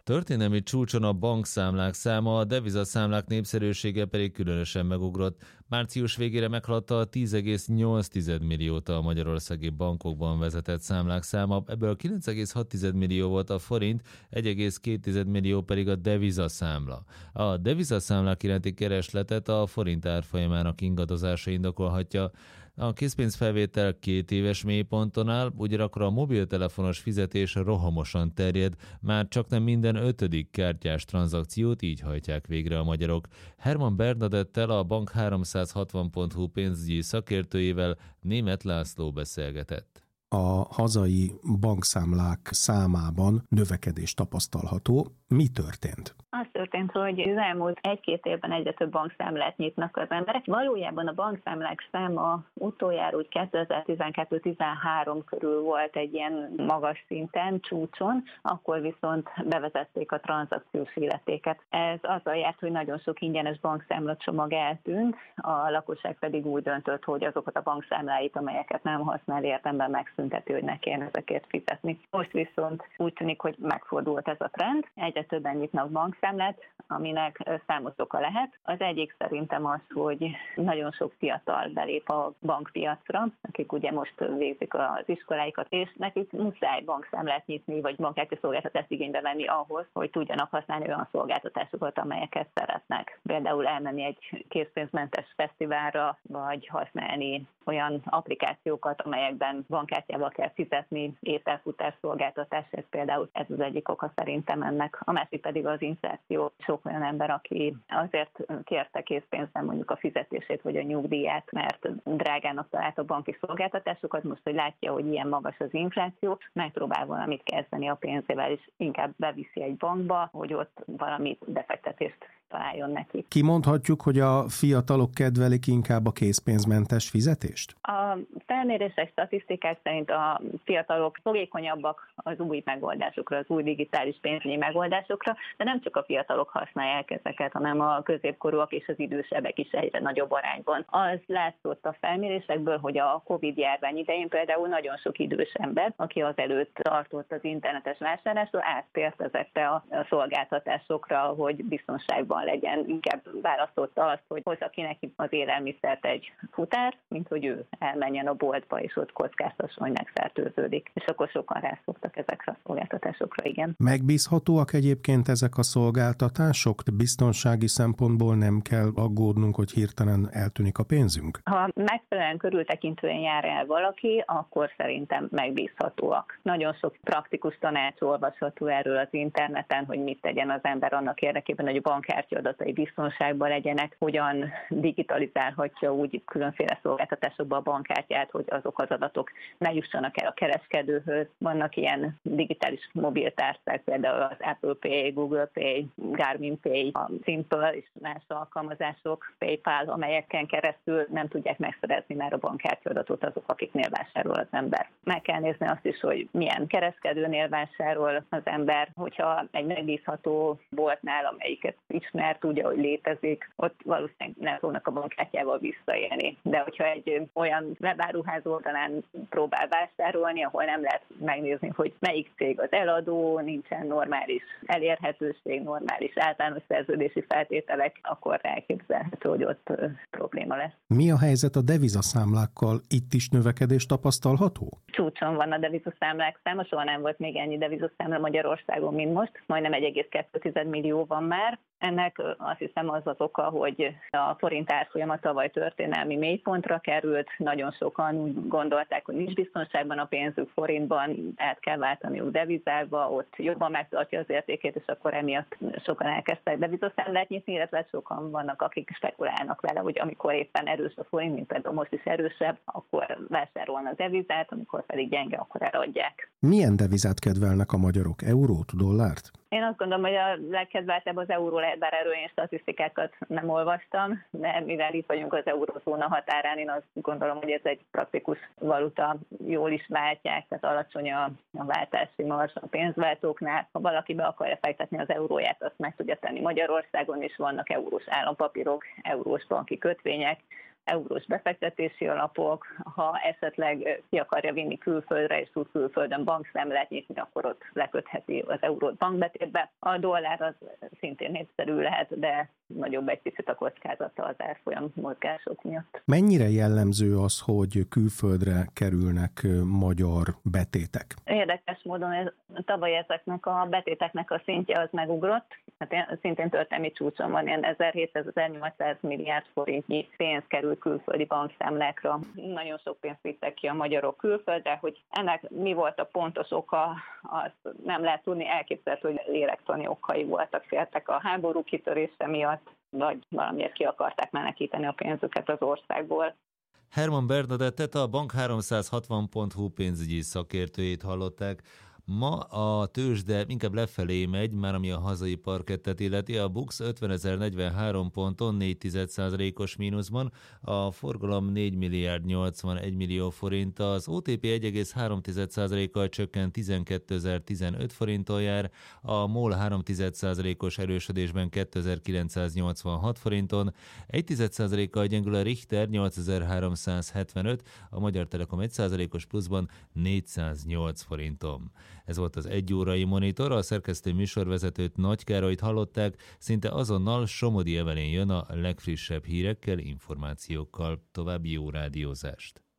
Történelmi csúcson a bankszámlák száma, a devizaszámlák népszerűsége pedig különösen megugrott. Március végére meghaladta a 10,8 milliót a magyarországi bankokban vezetett számlák száma, ebből 9,6 millió volt a forint, 1,2 millió pedig a devizaszámla. A devizaszámlák iránti keresletet a forint árfolyamának ingadozása indokolhatja. A készpénzfelvétel 2 éves mélyponton áll, ugyanakkor a mobiltelefonos fizetés rohamosan terjed, már csaknem minden 5. kártyás tranzakciót így hajtják végre a magyarok. Herman Bernadettel, a bank360.hu pénzügyi szakértőjével Németh László beszélgetett. A hazai bankszámlák számában növekedés tapasztalható. Mi történt? Az történt, hogy az elmúlt 1-2 évben egyre több bankszámlát nyitnak az emberek. Valójában a bankszámlák száma utoljára úgy 2012-13 körül volt egy ilyen magas szinten, csúcson, akkor viszont bevezették a tranzakciós illetéket. Ez azzal járt, hogy nagyon sok ingyenes bankszámlacsomag eltűnt, a lakosság pedig úgy döntött, hogy azokat a bankszámláit, amelyeket nem használ, érdemben megszünteti, hogy ne kelljen ezekért fizetni. Most viszont úgy tűnik, hogy megfordult ez a trend, egyre többen nyitnak bankszámlát, aminek számos oka lehet. Az egyik szerintem az, hogy nagyon sok fiatal belép a bankpiacra, akik ugye most végzik az iskoláikat, és nekik muszáj bankszámlát nyitni, vagy bankkártya szolgáltatást igénybe venni ahhoz, hogy tudjanak használni olyan szolgáltatásokat, amelyeket szeretnek. Például elmenni egy készpénzmentes fesztiválra, vagy használni olyan applikációkat, amelyekben bankkártyával kell fizetni, ételfutás szolgáltatásért például. Ez az egyik oka szerintem ennek. A másik pedig az infláció. Sok olyan ember, aki azért kérte készpénzben mondjuk a fizetését vagy a nyugdíját, mert drágának talált a banki szolgáltatásokat, most, hogy látja, hogy ilyen magas az infláció, megpróbál valamit kezdeni a pénzével, és inkább beviszi egy bankba, hogy ott valami befektetést találjon neki. Kimondhatjuk, hogy a fiatalok kedvelik inkább a készpénzmentes fizetést? A felmérések, statisztikák szerint a fiatalok fogékonyabbak az új megoldásokra, az új digitális pénzügyi megoldásokra, de nem csak a fiatalok használják ezeket, hanem a középkorúak és az idősebbek is egyre nagyobb arányban. Az látszott a felmérésekből, hogy a Covid-járvány idején például nagyon sok idős ember, aki azelőtt tartott az internetes vásárlásról, áttért ezekre a szolgáltatásokra, hogy biztonságban legyen. Inkább választotta azt, hogy hozza ki neki az élelmiszert egy futár, mint hogy ő elmenjen a boltba, és ott kockáztasson, hogy megfertőződik. És akkor sokan rászoktak ezekre a szolgáltatásokra, igen. Megbízhatóak egyébként ezek a szolgáltatások? Biztonsági szempontból nem kell aggódnunk, hogy hirtelen eltűnik a pénzünk? Ha megfelelően körültekintően jár el valaki, akkor szerintem megbízhatóak. Nagyon sok praktikus tanács olvasható erről az interneten, hogy mit tegyen az ember annak érdekében, hogy a bankkártya adatai biztonságban legyenek, hogyan digitalizálhatja úgy különféle szolgáltatásokba a bankkártyát, hogy azok az adatok ne jussanak el a kereskedőhöz. Vannak ilyen digitális mobiltárcák, például az Apple Pay, Google Pay, Garmin Pay, a Simple és más alkalmazások, PayPal, amelyeken keresztül nem tudják megszerezni már a bankkártya adatot azok, akiknél vásárol az ember. Meg kell nézni azt is, hogy milyen kereskedőnél vásárol az ember, hogyha egy megbízható boltnál, amelyiket ismer, tudja, hogy létezik, ott valószínűleg nem fognak a bankkártyával visszaélni. De hogyha egy olyan webáruház oldalán próbál vásárolni, ahol nem lehet megnézni, hogy melyik cég az eladó, nincsen normális elérhetőség, normális általános szerződési feltételek, akkor elképzelhető, hogy ott probléma lesz. Mi a helyzet a devizaszámlákkal? Itt is növekedés tapasztalható? Csúcson van a devizaszámlák száma, soha nem volt még ennyi devizaszámla Magyarországon, mint most. Majdnem 1,2 millió van már. Ennek azt hiszem az az oka, hogy a forint árfolyama tavaly történelmi mélypontra került, nagyon sokan úgy gondolták, hogy nincs biztonságban a pénzük forintban, át kell váltaniuk devizába, ott jobban megtartja az értékét, és akkor emiatt sokan elkezdtek devizaszámlát nyitni, illetve sokan vannak, akik spekulálnak vele, hogy amikor éppen erős a forint, mint például most is erősebb, akkor vásárolnak devizát, amikor pedig gyenge, akkor eladják. Milyen devizát kedvelnek a magyarok? Eurót, dollárt? Én azt gondolom, hogy a legkedveltebb az euró lehet, bár erről én statisztikákat nem olvastam, de mivel itt vagyunk az eurózóna határán, én azt gondolom, hogy ez egy praktikus valuta, jól is váltják, tehát alacsony a váltási marzs a pénzváltóknál. Ha valaki be akarja fektetni az euróját, azt meg tudja tenni Magyarországon is, vannak eurós állampapírok, eurós banki kötvények, eurós befektetési alapok, ha esetleg ki akarja vinni külföldre, és tud külföldön bankszámlát nyitni, akkor ott lekötheti az eurót bankbetétbe. A dollár az szintén népszerű lehet, de nagyobb egy picit a kockázata az árfolyam mozgások miatt. Mennyire jellemző az, hogy külföldre kerülnek magyar betétek? Érdekes módon tavaly ezeknek a betéteknek a szintje az megugrott. Hát szintén történelmi csúcson van, ilyen 1700-1800 milliárd forintnyi pénz kerül külföldi bankszámlákra. Nagyon sok pénzt vittek ki a magyarok külföldre, hogy ennek mi volt a pontos oka, azt nem lehet tudni, elképzelhető, hogy lélektani okai voltak, féltek a háború kitörése miatt, vagy valamiért ki akarták menekíteni a pénzüket az országból. Herman Bernadettet, a bank360.hu pénzügyi szakértőjét hallották. Ma a tőzsde inkább lefelé megy, már ami a hazai parkettet illeti. A BUX 50.043 ponton 0,4%-os mínuszban, a forgalom 4 milliárd 81 millió forint, az OTP 1,3%-kal csökkent 12.015 forinton jár, a MOL 3,1%-os erősödésben 2.986 forinton, 1,1%-kal gyengül a Richter 8.375, a Magyar Telekom 1%-os pluszban 408 forinton. Ez volt az egyórai monitor, a szerkesztő műsorvezetőt Nagy Károlyt hallották, szinte azonnal Somodi Evelyn jön a legfrissebb hírekkel, információkkal. További jó rádiózást!